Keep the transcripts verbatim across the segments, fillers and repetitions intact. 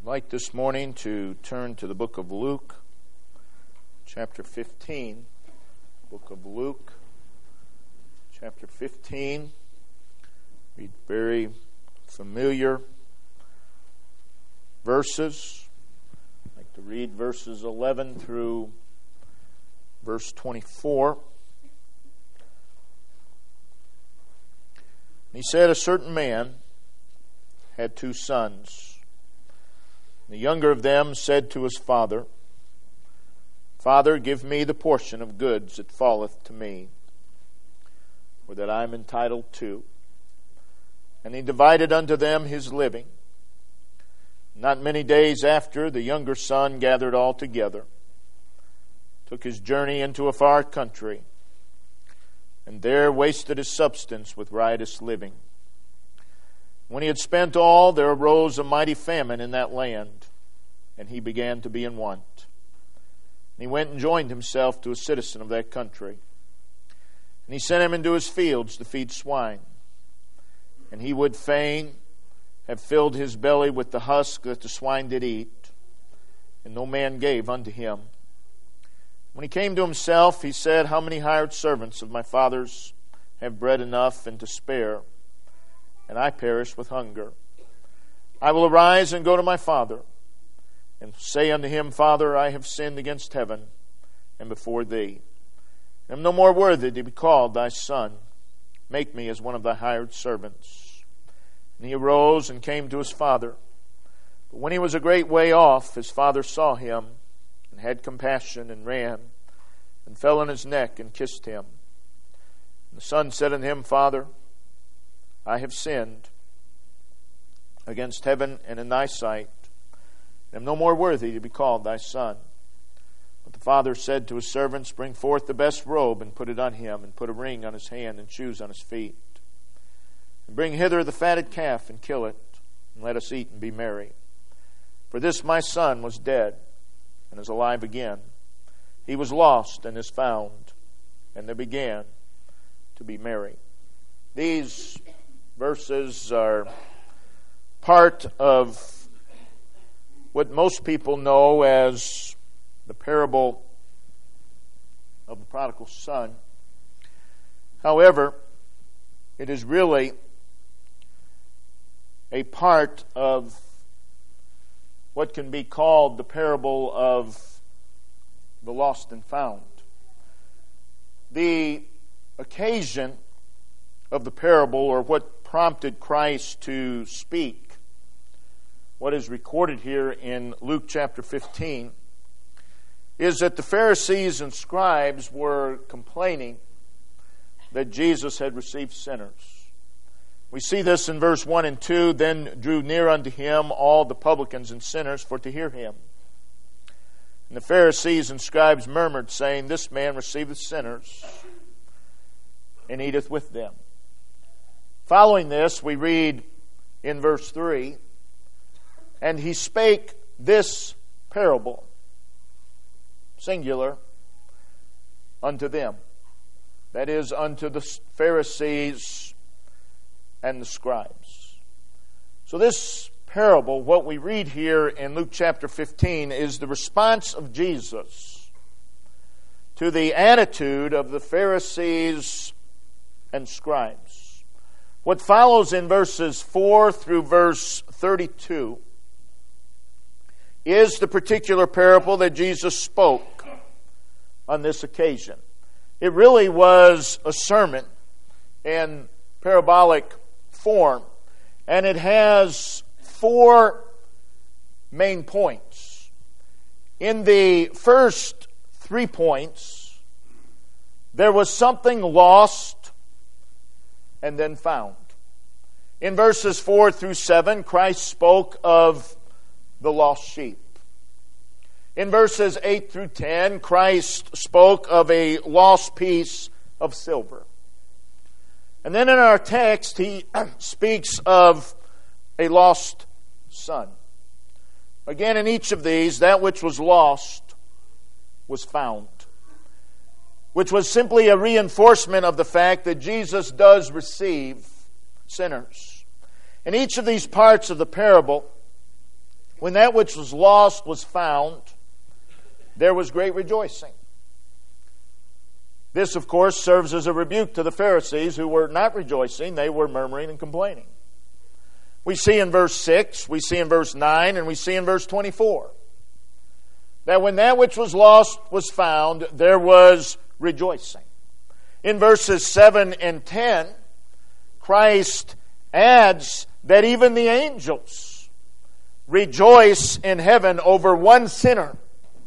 I'd like this morning to turn to the book of Luke, chapter fifteen. Book of Luke, chapter fifteen. Read very familiar verses. I'd like to read verses eleven through verse twenty-four. He said, a certain man had two sons. The younger of them said to his father, Father, give me the portion of goods that falleth to me, or that I am entitled to. And he divided unto them his living. Not many days after, the younger son gathered all together, took his journey into a far country, and there wasted his substance with riotous living. When he had spent all, there arose a mighty famine in that land, and he began to be in want. And he went and joined himself to a citizen of that country. And he sent him into his fields to feed swine. And he would fain have filled his belly with the husk that the swine did eat, and no man gave unto him. When he came to himself, he said, How many hired servants of my father's have bread enough and to spare, and I perish with hunger? I will arise and go to my father, and say unto him, Father, I have sinned against heaven and before thee, and am no more worthy to be called thy son. Make me as one of thy hired servants. And he arose and came to his father. But when he was a great way off, his father saw him, and had compassion, and ran, and fell on his neck, and kissed him. And the son said unto him, Father, I have sinned against heaven and in thy sight, and am no more worthy to be called thy son. But the father said to his servants, Bring forth the best robe, and put it on him, and put a ring on his hand, and shoes on his feet. And bring hither the fatted calf, and kill it, and let us eat and be merry. For this my son was dead, and is alive again. He was lost, and is found. And they began to be merry. These verses are part of what most people know as the parable of the prodigal son. However, it is really a part of what can be called the parable of the lost and found. The occasion of the parable, or what prompted Christ to speak what is recorded here in Luke chapter fifteen, is that the Pharisees and scribes were complaining that Jesus had received sinners. We see this in verse one and two. Then drew near unto him all the publicans and sinners for to hear him. And the Pharisees and scribes murmured, saying, This man receiveth sinners, and eateth with them. Following this, we read in verse three, And he spake this parable, singular, unto them. That is, unto the Pharisees and the scribes. So this parable, what we read here in Luke chapter fifteen, is the response of Jesus to the attitude of the Pharisees and scribes. What follows in verses four through verse thirty-two is the particular parable that Jesus spoke on this occasion. It really was a sermon in parabolic form, and it has four main points. In the first three points, there was something lost and then found. In verses four through seven, Christ spoke of the lost sheep. In verses eight through ten, Christ spoke of a lost piece of silver. And then in our text, he speaks of a lost son. Again, in each of these, that which was lost was found, which was simply a reinforcement of the fact that Jesus does receive sinners. In each of these parts of the parable, When that which was lost was found, there was great rejoicing. This, of course, serves as a rebuke to the Pharisees who were not rejoicing. They were murmuring and complaining. We see in verse six, we see in verse nine, and we see in verse twenty-four that when that which was lost was found, there was rejoicing. In verses seven and ten, Christ adds that even the angels rejoice in heaven over one sinner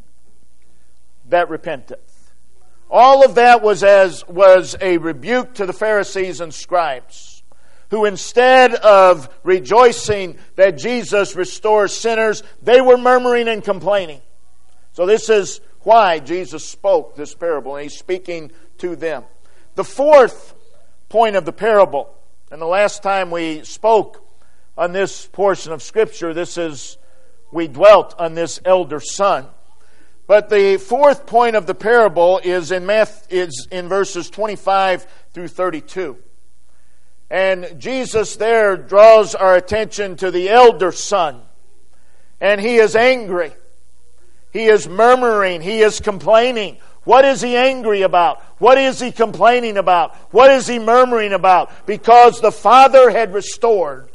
that repenteth. All of that was as was a rebuke to the Pharisees and scribes, who instead of rejoicing that Jesus restores sinners, they were murmuring and complaining. So this is why Jesus spoke this parable, and He's speaking to them. The fourth point of the parable, and the last time we spoke on this portion of Scripture, this is, we dwelt on this elder son. But the fourth point of the parable is in math, is in verses twenty-five through thirty-two. And Jesus there draws our attention to the elder son. And he is angry. He is murmuring. He is complaining. What is he angry about? What is he complaining about? What is he murmuring about? Because the father had restored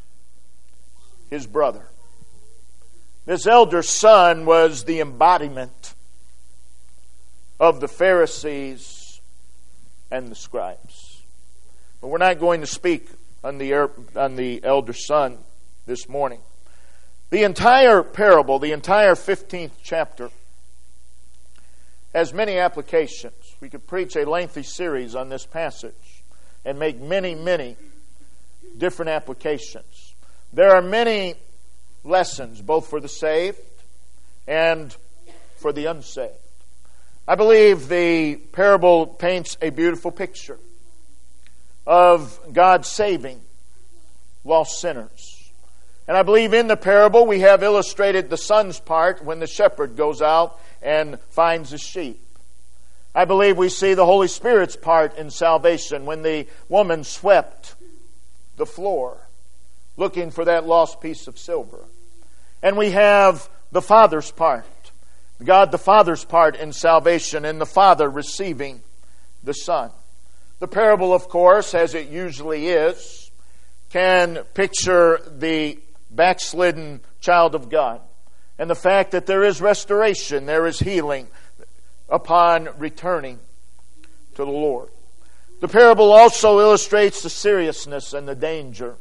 his brother. This elder son was the embodiment of the Pharisees and the scribes. But we're not going to speak on the, on the elder son this morning. The entire parable, the entire fifteenth chapter, has many applications. We could preach a lengthy series on this passage and make many, many different applications. There are many lessons, both for the saved and for the unsaved. I believe the parable paints a beautiful picture of God saving lost sinners. And I believe in the parable we have illustrated the son's part when the shepherd goes out and finds his sheep. I believe we see the Holy Spirit's part in salvation when the woman swept the floor looking for that lost piece of silver. And we have the Father's part, God the Father's part in salvation, and the Father receiving the Son. The parable, of course, as it usually is, can picture the backslidden child of God and the fact that there is restoration, there is healing upon returning to the Lord. The parable also illustrates the seriousness and the danger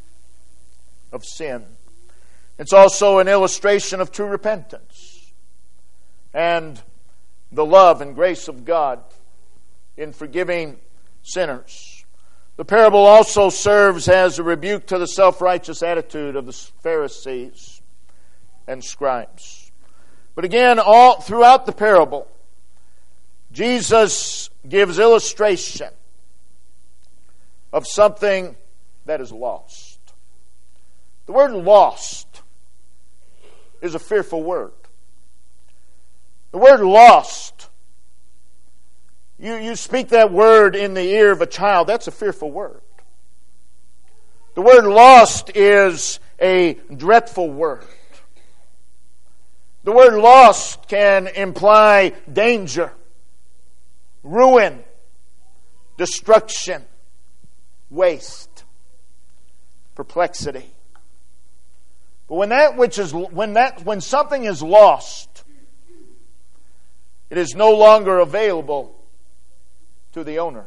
of sin. It's also an illustration of true repentance and the love and grace of God in forgiving sinners. The parable also serves as a rebuke to the self-righteous attitude of the Pharisees and scribes. But again, all throughout the parable, Jesus gives illustration of something that is lost. The word lost is a fearful word. The word lost, you, you speak that word in the ear of a child, that's a fearful word. The word lost is a dreadful word. The word lost can imply danger, ruin, destruction, waste, perplexity. But when that which is when that when something is lost, it is no longer available to the owner.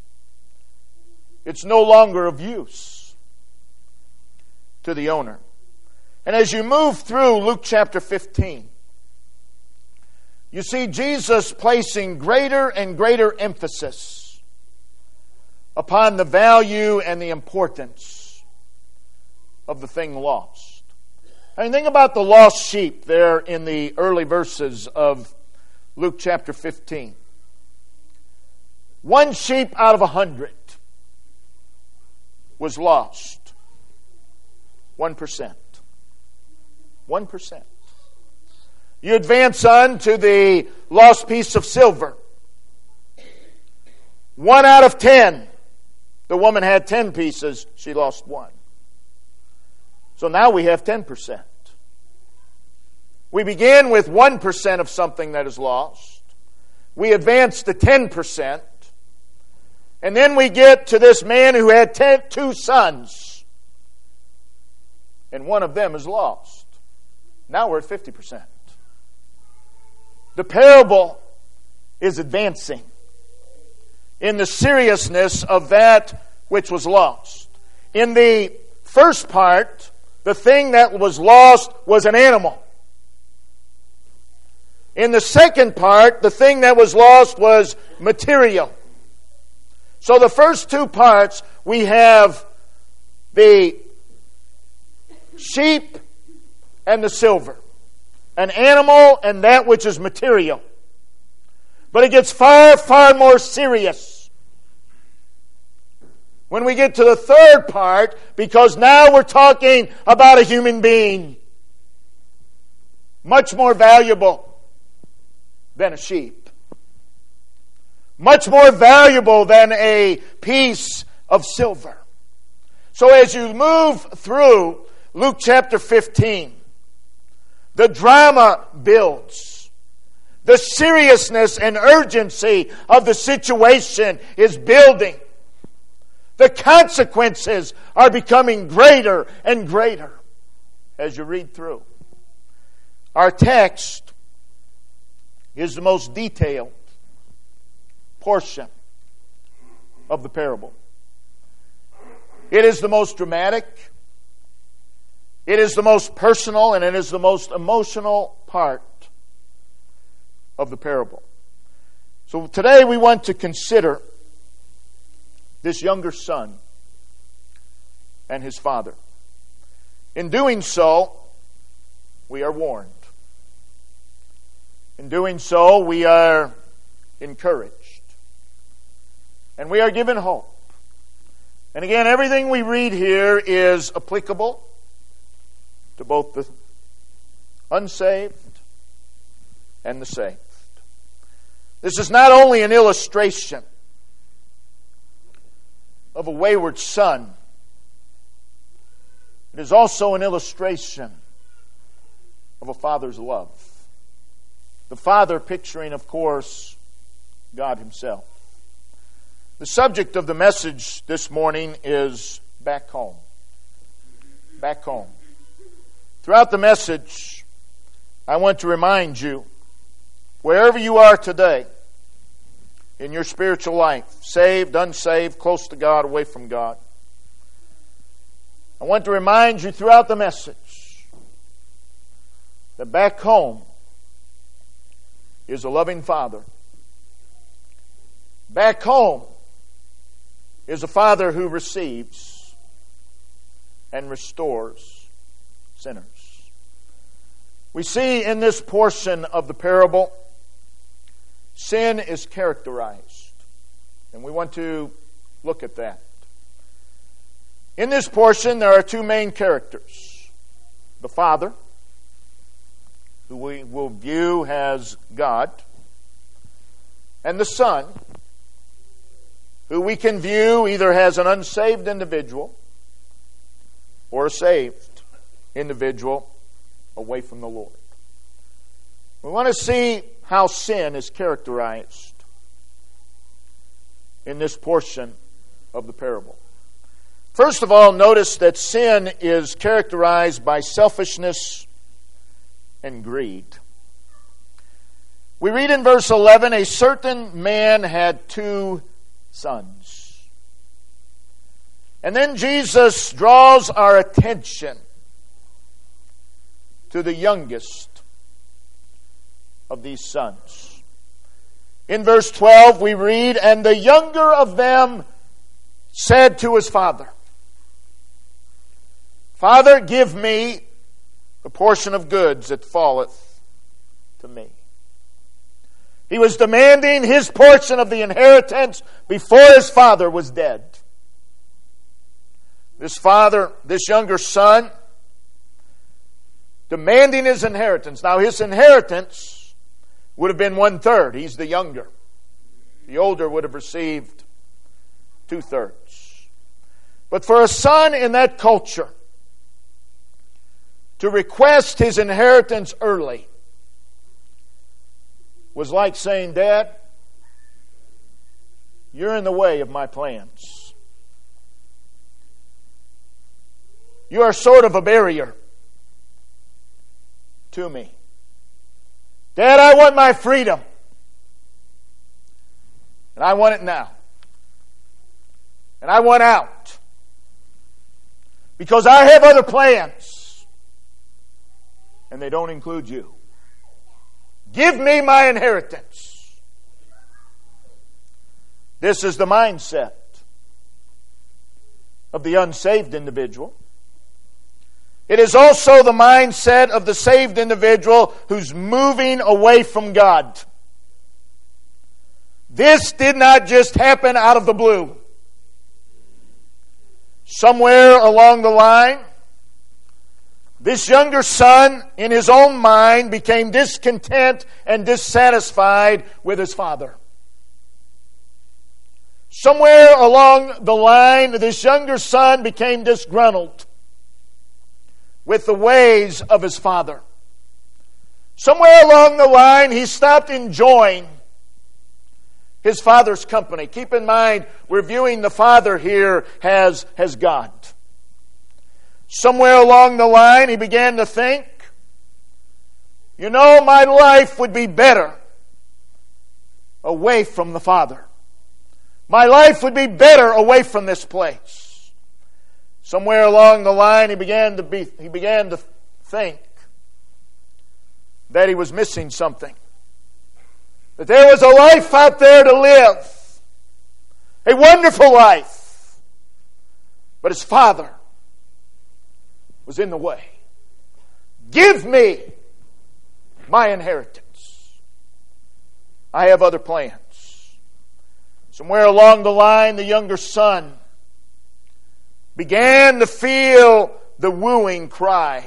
It's no longer of use to the owner. And as you move through Luke chapter fifteen, you see Jesus placing greater and greater emphasis upon the value and the importance of the thing lost. I mean, think about the lost sheep there in the early verses of Luke chapter fifteen. One sheep out of a hundred was lost. One percent. One percent. You advance on to the lost piece of silver. One out of ten. The woman had ten pieces. She lost one. So now we have ten percent. We begin with one percent of something that is lost. We advance to ten percent. And then we get to this man who had ten, two sons. And one of them is lost. Now we're at fifty percent. The parable is advancing in the seriousness of that which was lost. In the first part, the thing that was lost was an animal. In the second part, the thing that was lost was material. So the first two parts, we have the sheep and the silver. An animal and that which is material. But it gets far, far more serious when we get to the third part, because now we're talking about a human being. Much more valuable than a sheep. Much more valuable than a piece of silver. So as you move through Luke chapter fifteen, the drama builds. The seriousness and urgency of the situation is building. The consequences are becoming greater and greater as you read through. Our text is the most detailed portion of the parable. It is the most dramatic, it is the most personal, and it is the most emotional part of the parable. So today we want to consider this younger son and his father. In doing so, we are warned. In doing so, we are encouraged. And we are given hope. And again, everything we read here is applicable to both the unsaved and the saved. This is not only an illustration of a wayward son, it is also an illustration of a father's love. The father picturing, of course, God himself. The subject of the message this morning is back home. Back home. Throughout the message, I want to remind you, wherever you are today, in your spiritual life, saved, unsaved, close to God, away from God, I want to remind you throughout the message that back home is a loving Father. Back home is a Father who receives and restores sinners. We see in this portion of the parable, sin is characterized. And we want to look at that. In this portion, there are two main characters. The Father, who we will view as God, and the Son, who we can view either as an unsaved individual or a saved individual away from the Lord. We want to see how sin is characterized in this portion of the parable. First of all, notice that sin is characterized by selfishness and greed. We read in verse eleven, a certain man had two sons. And then Jesus draws our attention to the youngest of these sons. In verse twelve we read, and the younger of them said to his father, Father, give me the portion of goods that falleth to me. He was demanding his portion of the inheritance before his father was dead. This father, this younger son, demanding his inheritance. Now his inheritance would have been one third. He's the younger. The older would have received two thirds. But for a son in that culture, to request his inheritance early was like saying, Dad, you're in the way of my plans. You are sort of a barrier to me. Dad, I want my freedom. And I want it now. And I want out. Because I have other plans. And they don't include you. Give me my inheritance. This is the mindset of the unsaved individual. It is also the mindset of the saved individual who's moving away from God. This did not just happen out of the blue. Somewhere along the line, this younger son, in his own mind, became discontent and dissatisfied with his father. Somewhere along the line, this younger son became disgruntled with the ways of his father. Somewhere along the line, he stopped enjoying his father's company. Keep in mind, we're viewing the father here as, as God. Somewhere along the line, he began to think, you know, my life would be better away from the Father. My life would be better away from this place. Somewhere along the line, he began to be, he began to think that he was missing something. That there was a life out there to live. A wonderful life. But his father was in the way. Give me my inheritance. I have other plans. Somewhere along the line, the younger son began to feel the wooing cry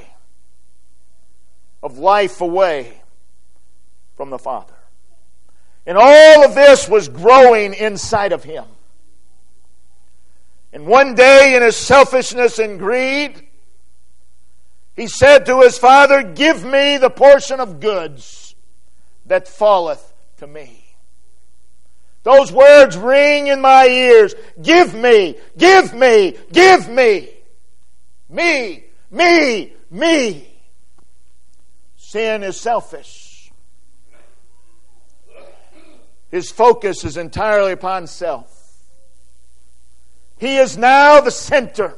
of life away from the father. And all of this was growing inside of him. And one day, in his selfishness and greed, he said to his father, give me the portion of goods that falleth to me. Those words ring in my ears. Give me, give me, give me. Me, me, me. Sin is selfish. His focus is entirely upon self. He is now the center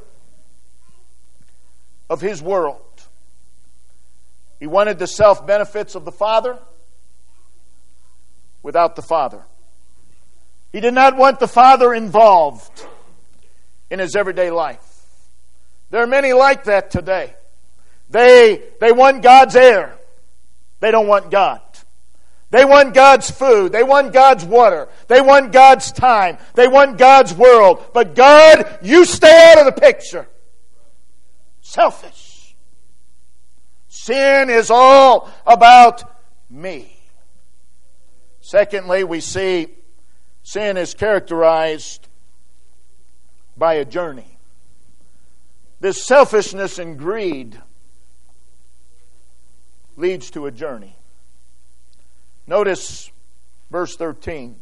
of his world. He wanted the self-benefits of the Father without the Father. He did not want the Father involved in his everyday life. There are many like that today. They, they want God's air. They don't want God. They want God's food. They want God's water. They want God's time. They want God's world. But God, you stay out of the picture. Selfish. Sin is all about me. Secondly, we see sin is characterized by a journey. This selfishness and greed leads to a journey. Notice verse thirteen.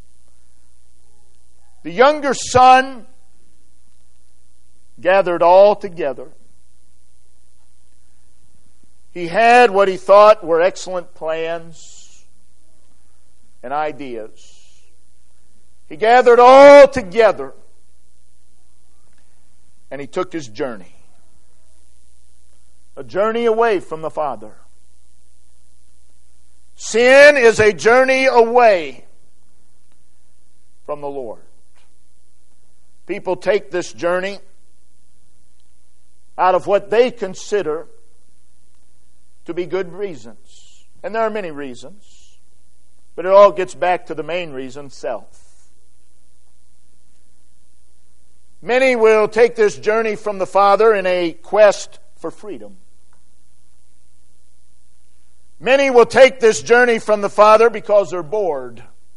The younger son gathered all together. He had what he thought were excellent plans and ideas. He gathered all together and he took his journey. A journey away from the Father. Sin is a journey away from the Lord. People take this journey out of what they consider to be good reasons. And there are many reasons. But it all gets back to the main reason, self. Many will take this journey from the Father in a quest for freedom. Many will take this journey from the Father because they're bored.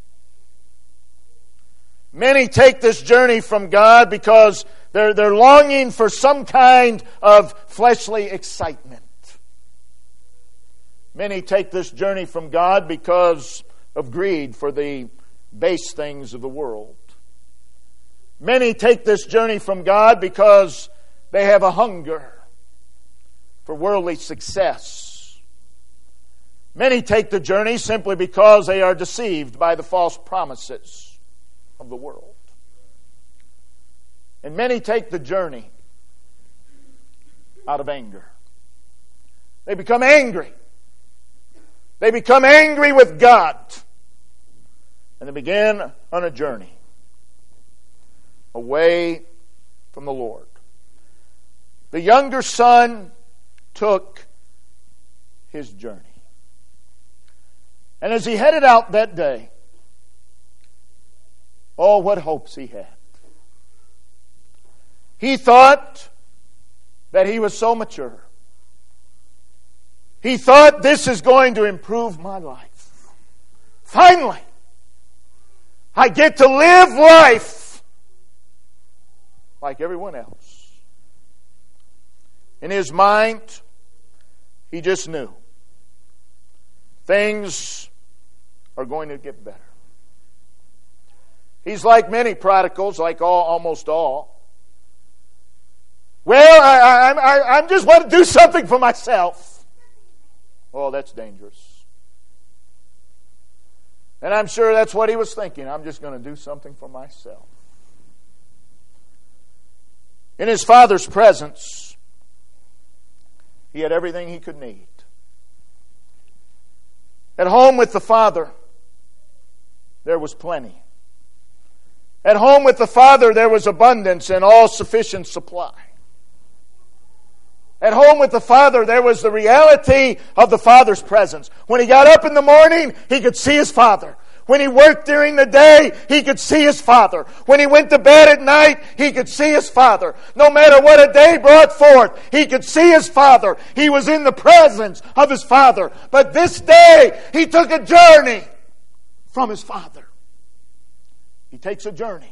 Many take this journey from God because they're, they're longing for some kind of fleshly excitement. Many take this journey from God because of greed for the base things of the world. Many take this journey from God because they have a hunger for worldly success. Many take the journey simply because they are deceived by the false promises of the world. And many take the journey out of anger. They become angry. They become angry with God. And they begin on a journey away from the Lord. The younger son took his journey. And as he headed out that day, oh, what hopes he had. He thought that he was so mature. He thought, this is going to improve my life. Finally, I get to live life like everyone else. In his mind, he just knew things are going to get better. He's like many prodigals, like all, almost all. Well, I, I, I, I just want to do something for myself. Oh, that's dangerous. And I'm sure that's what he was thinking. I'm just going to do something for myself. In his father's presence, he had everything he could need. At home with the father, there was plenty. At home with the father, there was abundance and all sufficient supply. At home with the father, there was the reality of the father's presence. When he got up in the morning, he could see his father. When he worked during the day, he could see his father. When he went to bed at night, he could see his father. No matter what a day brought forth, he could see his father. He was in the presence of his father. But this day, he took a journey from his father. He takes a journey.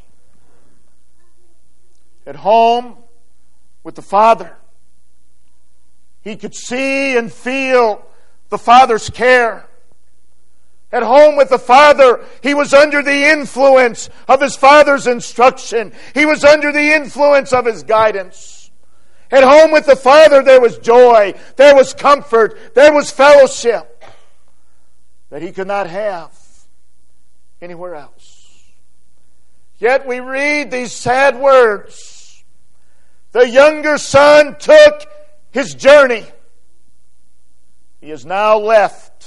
At home with the father, he could see and feel the father's care. At home with the father, he was under the influence of his father's instruction. He was under the influence of his guidance. At home with the father, there was joy, there was comfort, there was fellowship that he could not have anywhere else. Yet we read these sad words. The younger son took his journey. He has now left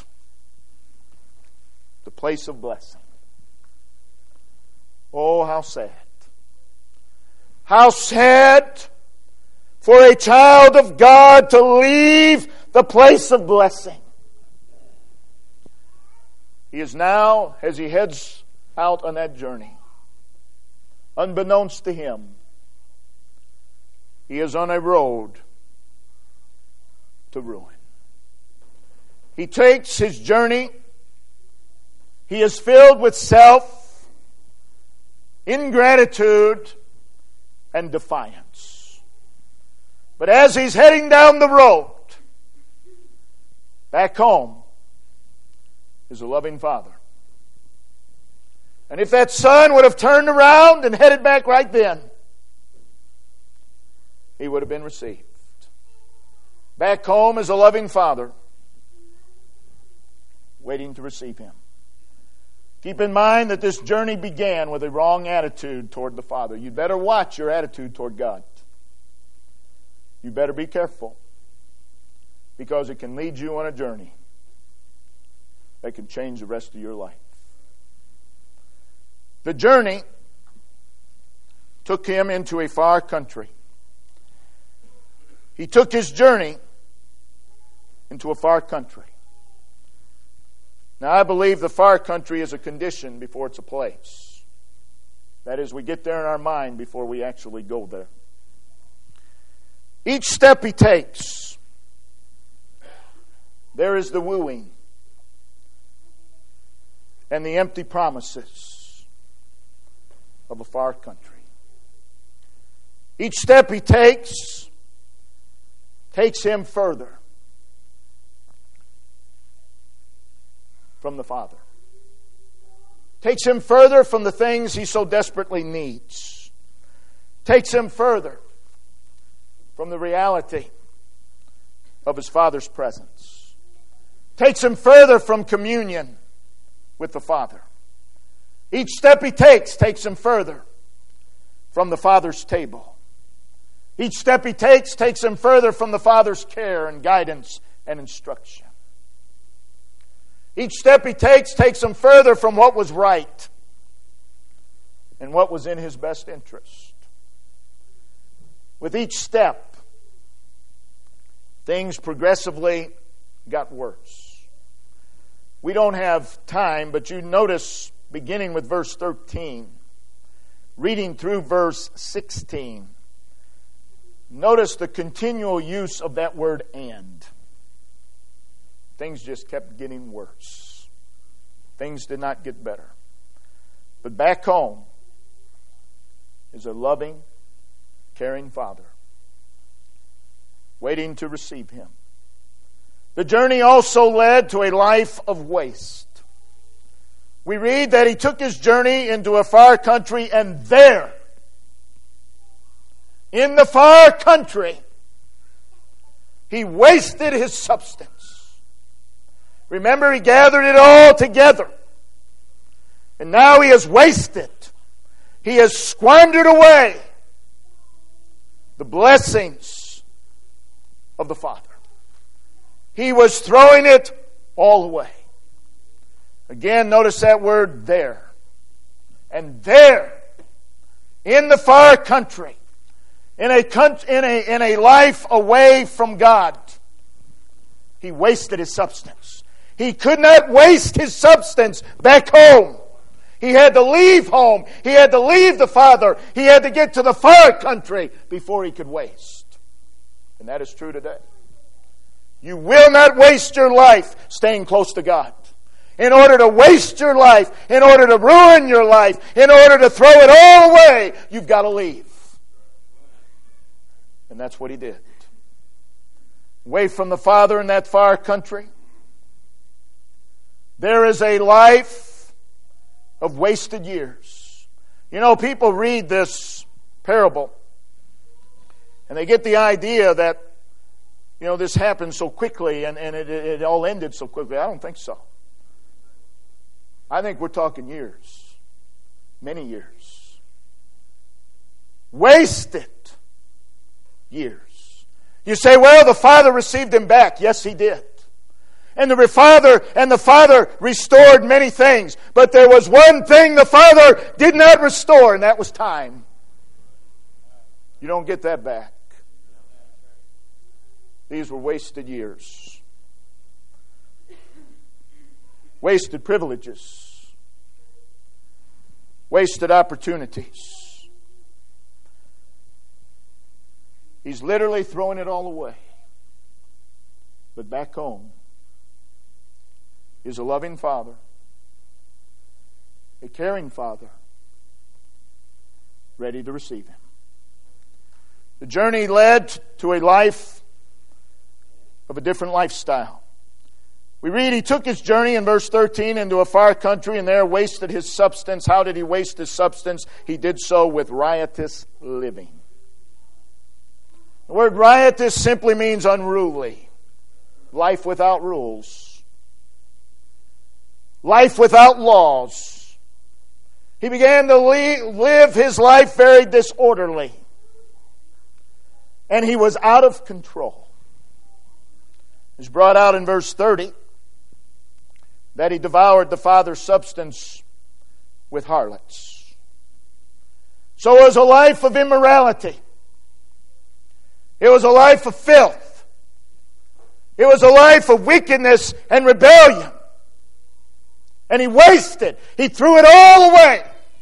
the place of blessing. Oh, how sad. How sad for a child of God to leave the place of blessing. He is now, as he heads out on that journey, unbeknownst to him, he is on a road to ruin. He takes his journey. He is filled with self, ingratitude, and defiance. But as he's heading down the road, back home is a loving father. And if that son would have turned around and headed back right then, he would have been received. Back home is a loving father waiting to receive him. Keep in mind that this journey began with a wrong attitude toward the Father. You'd better watch your attitude toward God. You better be careful, because it can lead you on a journey that can change the rest of your life. The journey took him into a far country. He took his journey into a far country. Now, I believe the far country is a condition before it's a place. That is, we get there in our mind before we actually go there. Each step he takes, there is the wooing and the empty promises of a far country. Each step he takes takes him further from the Father. Takes him further from the things he so desperately needs. Takes him further from the reality of his Father's presence. Takes him further from communion with the Father. Each step he takes takes him further from the Father's table. Each step he takes takes him further from the Father's care and guidance and instruction. Each step he takes takes him further from what was right and what was in his best interest. With each step, things progressively got worse. We don't have time, but you notice, beginning with verse thirteen, reading through verse sixteen, notice the continual use of that word "and." Things just kept getting worse. Things did not get better. But back home is a loving, caring Father waiting to receive him. The journey also led to a life of waste. We read that he took his journey into a far country, and there, in the far country, he wasted his substance. Remember, he gathered it all together. And now he has wasted. He has squandered away the blessings of the Father. He was throwing it all away. Again, notice that word "there." And there, in the far country, in a, in a, in a life away from God, he wasted his substance. He could not waste his substance back home. He had to leave home. He had to leave the Father. He had to get to the far country before he could waste. And that is true today. You will not waste your life staying close to God. In order to waste your life, in order to ruin your life, in order to throw it all away, you've got to leave. And that's what he did. Away from the Father in that far country, there is a life of wasted years. You know, people read this parable and they get the idea that, you know, this happened so quickly and, and it, it all ended so quickly. I don't think so. I think we're talking years. Many years. Wasted years. You say, well, the Father received him back. Yes, he did. And the Father and the Father restored many things. But there was one thing the Father did not restore, and that was time. You don't get that back. These were wasted years. Wasted privileges. Wasted opportunities. He's literally throwing it all away. But back home is a loving Father, a caring Father, ready to receive him. The journey led to a life of a different lifestyle. We read he took his journey in verse thirteen into a far country and there wasted his substance. How did he waste his substance? He did so with riotous living. The word riotous simply means unruly. Life without rules. Life without laws. He began to live his life very disorderly. And he was out of control. It's brought out in verse thirty that he devoured the Father's substance with harlots. So it was a life of immorality. It was a life of filth. It was a life of wickedness and rebellion. And he wasted. He threw it all away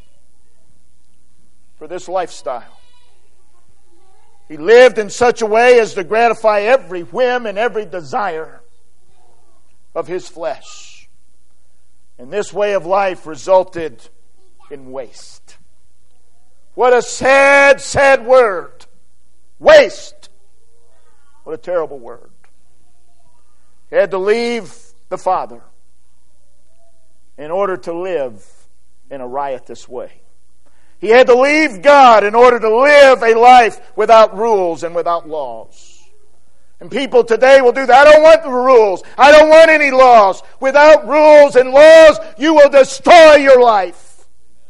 for this lifestyle. He lived in such a way as to gratify every whim and every desire of his flesh. And this way of life resulted in waste. What a sad, sad word. Waste. What a terrible word. He had to leave the Father. in order to live in a riotous way. He had to leave God in order to live a life without rules and without laws. And people today will do that. I don't want the rules. I don't want any laws. Without rules and laws, you will destroy your life.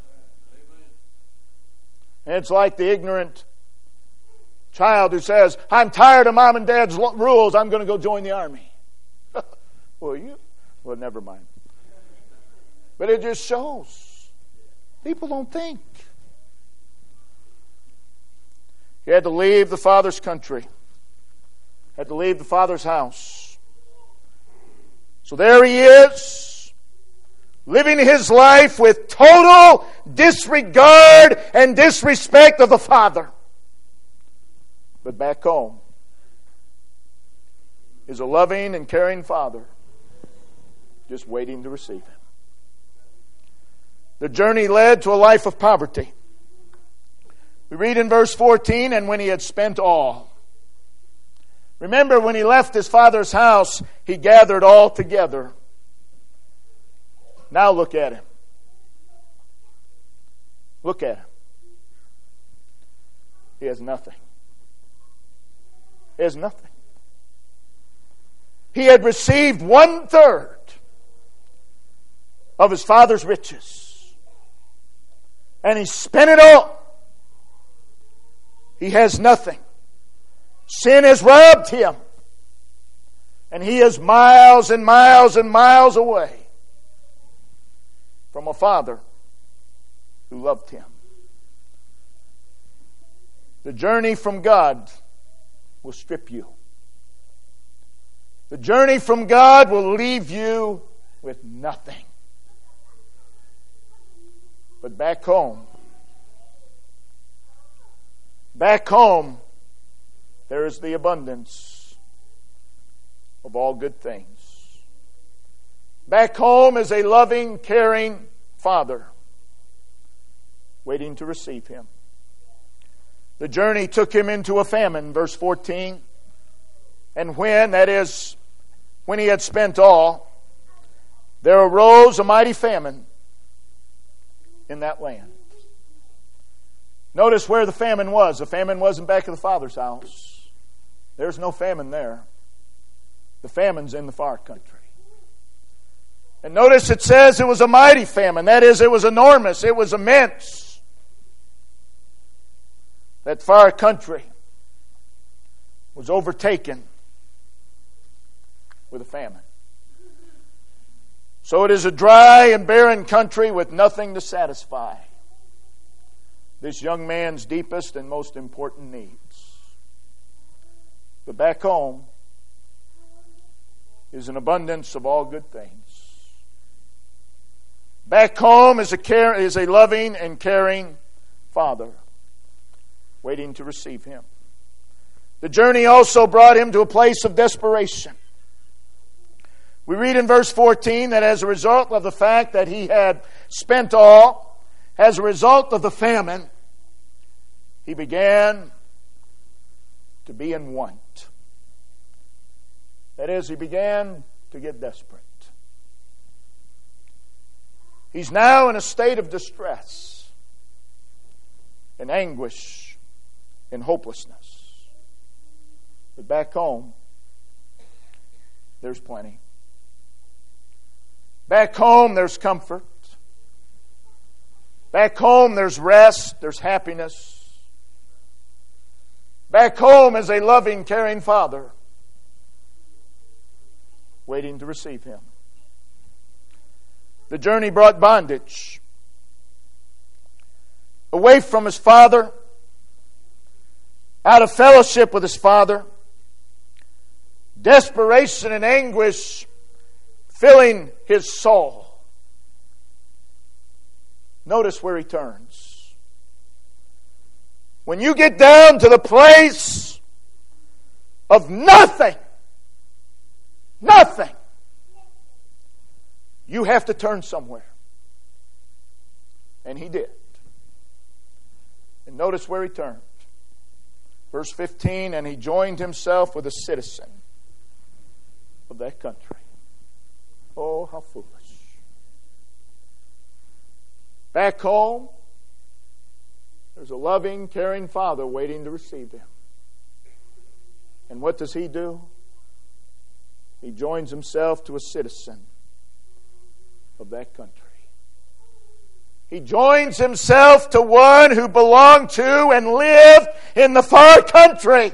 And it's like the ignorant child who says, I'm tired of mom and dad's rules. I'm going to go join the army. Well, you, well, never mind. But it just shows people don't think. He had to leave the father's country. Had to leave the father's house. So there he is, living his life with total disregard and disrespect of the father. But back home is a loving and caring father just waiting to receive him. The journey led to a life of poverty. We read in verse fourteen, and when he had spent all. Remember, when he left his father's house, he gathered all together. Now look at him. Look at him. He has nothing. He has nothing. He had received one third of his father's riches. And he spent it all. He has nothing. Sin has robbed him. And he is miles and miles and miles away from a father who loved him. The journey from God will strip you. The journey from God will leave you with nothing. But back home, back home, there is the abundance of all good things. Back home is a loving, caring father waiting to receive him. The journey took him into a famine, verse fourteen. And when, that is, when he had spent all, there arose a mighty famine in that land. Notice where the famine was. The famine wasn't back at the father's house. There's no famine there. The famine's in the far country. And notice it says it was a mighty famine. That is, it was enormous. It was immense. That far country was overtaken with a famine. So it is a dry and barren country with nothing to satisfy this young man's deepest and most important needs. But back home is an abundance of all good things. Back home is a care, is a loving and caring father waiting to receive him. The journey also brought him to a place of desperation. We read in verse fourteen that as a result of the fact that he had spent all, as a result of the famine, he began to be in want. That is, he began to get desperate. He's now in a state of distress and anguish and hopelessness. But back home, there's plenty. Back home, there's comfort. Back home, there's rest, there's happiness. Back home is a loving, caring father waiting to receive him. The journey brought bondage. Away from his father, out of fellowship with his father, desperation and anguish filling his soul. Notice where he turns. When you get down to the place of nothing, nothing, you have to turn somewhere. And he did. And notice where he turned. Verse fifteen, and he joined himself with a citizen of that country. Oh, how foolish. Back home, there's a loving, caring father waiting to receive him. And what does he do? He joins himself to a citizen of that country. He joins himself to one who belonged to and lived in the far country.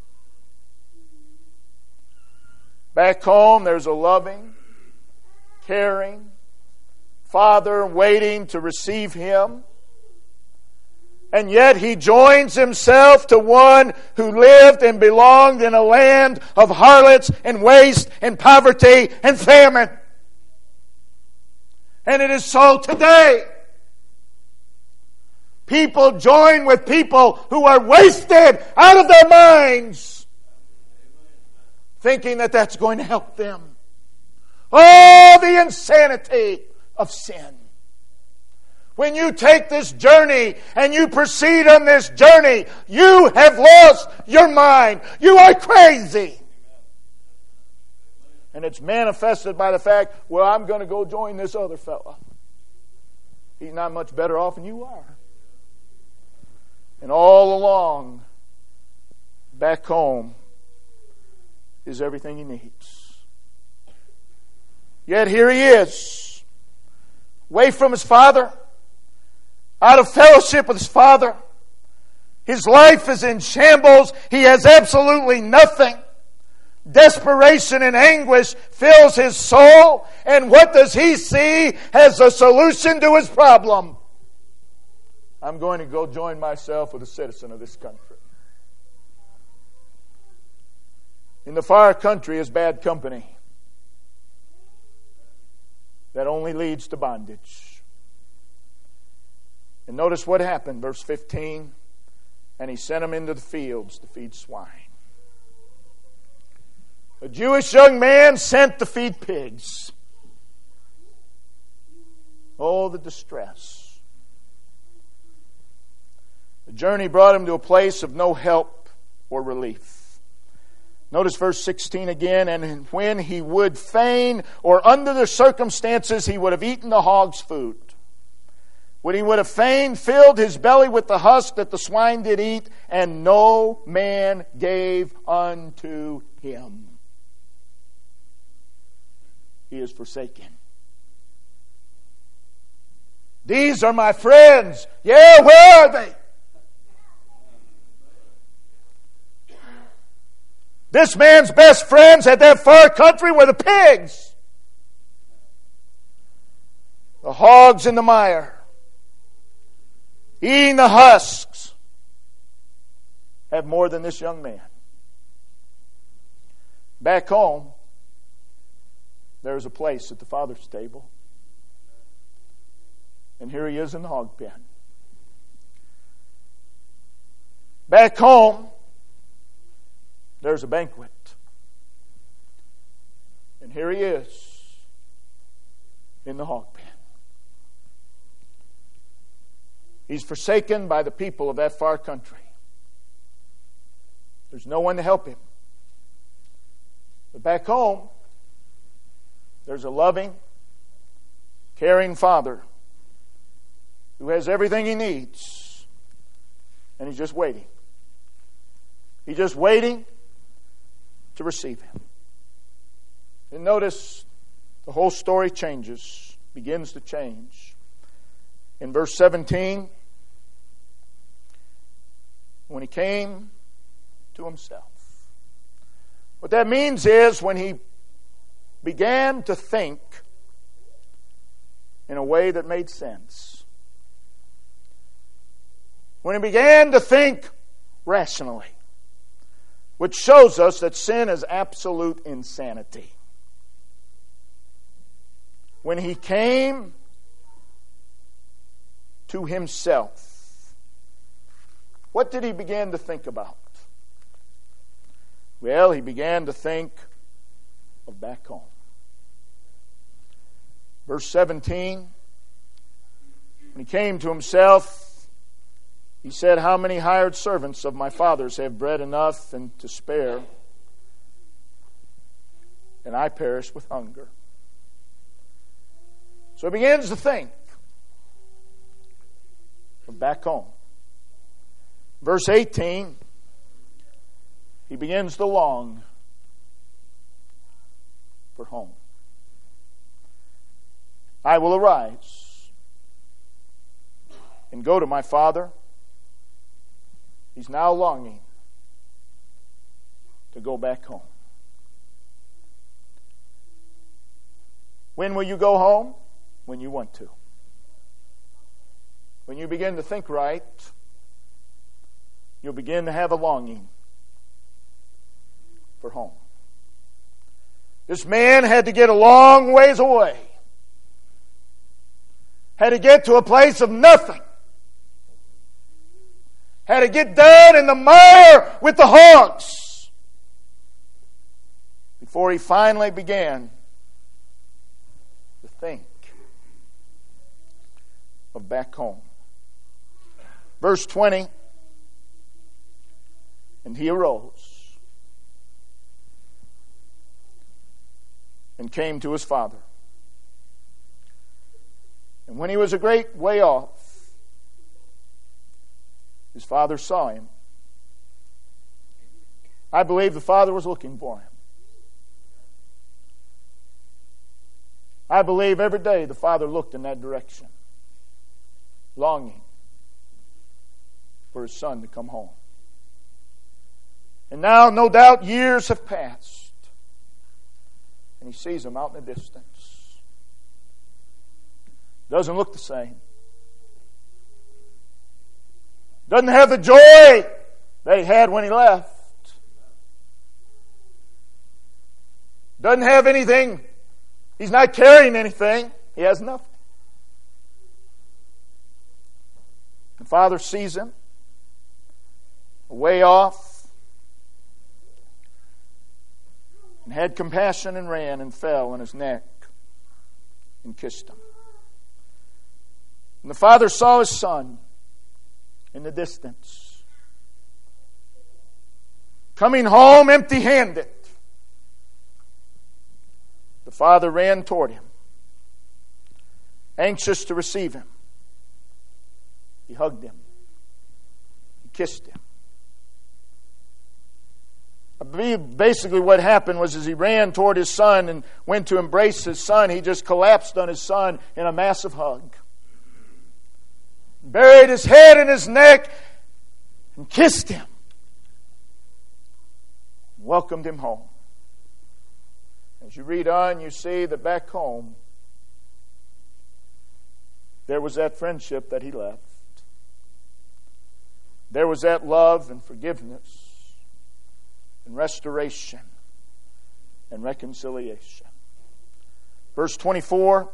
Back home, there's a loving, caring father waiting to receive him. And yet he joins himself to one who lived and belonged in a land of harlots and waste and poverty and famine. And it is so today. People join with people who are wasted out of their minds, thinking that that's going to help them. Oh, the insanity of sin. When you take this journey and you proceed on this journey, you have lost your mind. You are crazy. And it's manifested by the fact, well, I'm going to go join this other fella. He's not much better off than you are. And all along, back home, is everything he needs. Yet here he is, away from his father, out of fellowship with his father. His life is in shambles. He has absolutely nothing. Desperation and anguish fills his soul. And what does he see as a solution to his problem? I'm going to go join myself with a citizen of this country. In the far country is bad company that only leads to bondage. And notice what happened, verse fifteen. And he sent him into the fields to feed swine. A Jewish young man sent to feed pigs. Oh, the distress. The journey brought him to a place of no help or relief. Notice verse sixteen again. And when he would fain, or under the circumstances, he would have eaten the hog's food. When he would have fain filled his belly with the husk that the swine did eat, and no man gave unto him. He is forsaken. These are my friends. Yeah, where are they? This man's best friends at that far country were the pigs. The hogs in the mire. Eating the husks, have more than this young man. Back home, there's a place at the Father's table. And here he is in the hog pen. Back home, there's a banquet. And here he is in the hog pen. He's forsaken by the people of that far country. There's no one to help him. But back home, there's a loving, caring father who has everything he needs. And he's just waiting. He's just waiting to receive him. And notice the whole story changes, begins to change. In verse seventeen, when he came to himself. What that means is when he began to think in a way that made sense. When he began to think rationally. Which shows us that sin is absolute insanity. When he came to himself, what did he begin to think about? Well, he began to think of back home. Verse seventeen, when he came to himself, he said, how many hired servants of my father's have bread enough and to spare, and I perish with hunger? So he begins to think. of back home. Verse eighteen, he begins to long for home. I will arise and go to my father. He's now longing to go back home. When will you go home? When you want to. When you begin to think right, you'll begin to have a longing for home. This man had to get a long ways away. Had to get to a place of nothing. Had to get down in the mire with the hogs before he finally began to think of back home. Verse twenty, and he arose and came to his father. And when he was a great way off, his father saw him. I believe the father was looking for him. I believe every day the father looked in that direction, longing for his son to come home. And now, no doubt, years have passed, and he sees him out in the distance. Doesn't look the same. Doesn't have the joy that he had when he left. Doesn't have anything. He's not carrying anything. He has nothing. The father sees him way off and had compassion and ran and fell on his neck and kissed him. And the father saw his son in the distance, coming home empty-handed. The father ran toward him, anxious to receive him. He hugged him. He kissed him. I believe basically what happened was as he ran toward his son and went to embrace his son, he just collapsed on his son in a massive hug. Buried his head in his neck and kissed him. Welcomed him home. As you read on, you see that back home, there was that friendship that he left. There was that love and forgiveness and restoration and reconciliation. Verse twenty-four,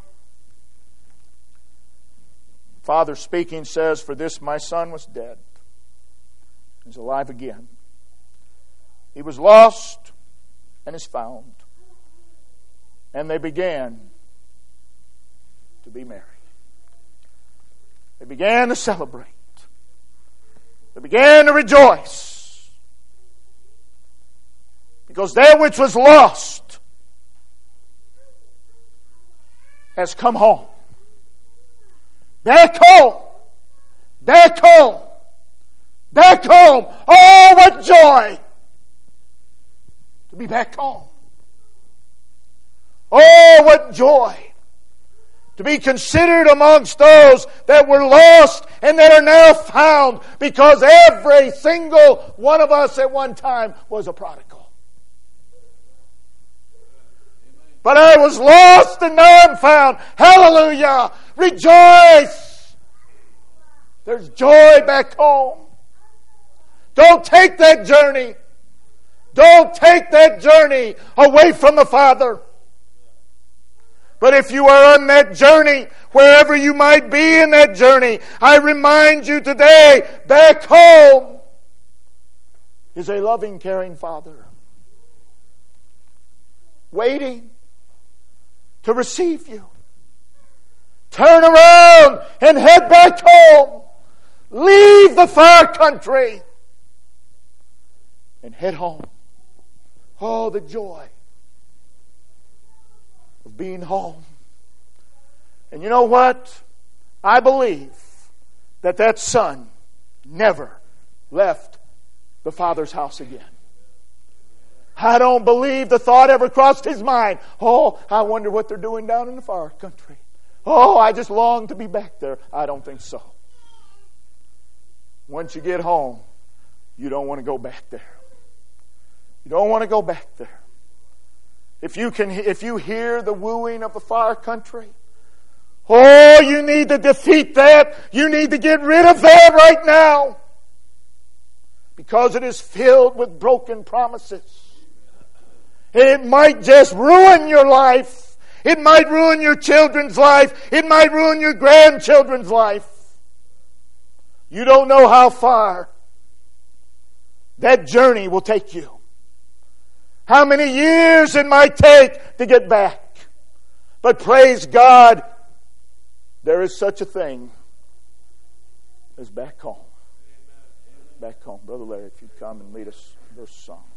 Father speaking says, "For this my son was dead, is alive again. He was lost and is found." And they began to be merry. They began to celebrate. They began to rejoice. Because that which was lost has come home. Back home. Back home. Back home. Oh, what joy to be back home. Oh, what joy to be considered amongst those that were lost and that are now found, because every single one of us at one time was a prodigal. But I was lost and now I'm found. Hallelujah! Rejoice! There's joy back home. Don't take that journey. Don't take that journey away from the Father. But if you are on that journey, wherever you might be in that journey, I remind you today, back home is a loving, caring Father, waiting to receive you. Turn around and head back home. Leave the far country and head home. Oh, the joy of being home. And you know what? I believe that that son never left the Father's house again. I don't believe the thought ever crossed his mind. Oh, I wonder what they're doing down in the far country. Oh, I just long to be back there. I don't think so. Once you get home, you don't want to go back there. You don't want to go back there. If you can, if you hear the wooing of the far country, oh, you need to defeat that. You need to get rid of that right now. Because it is filled with broken promises. It might just ruin your life. It might ruin your children's life. It might ruin your grandchildren's life. You don't know how far that journey will take you. How many years it might take to get back. But praise God, there is such a thing as back home. Back home. Brother Larry, if you'd come and lead us in verse song.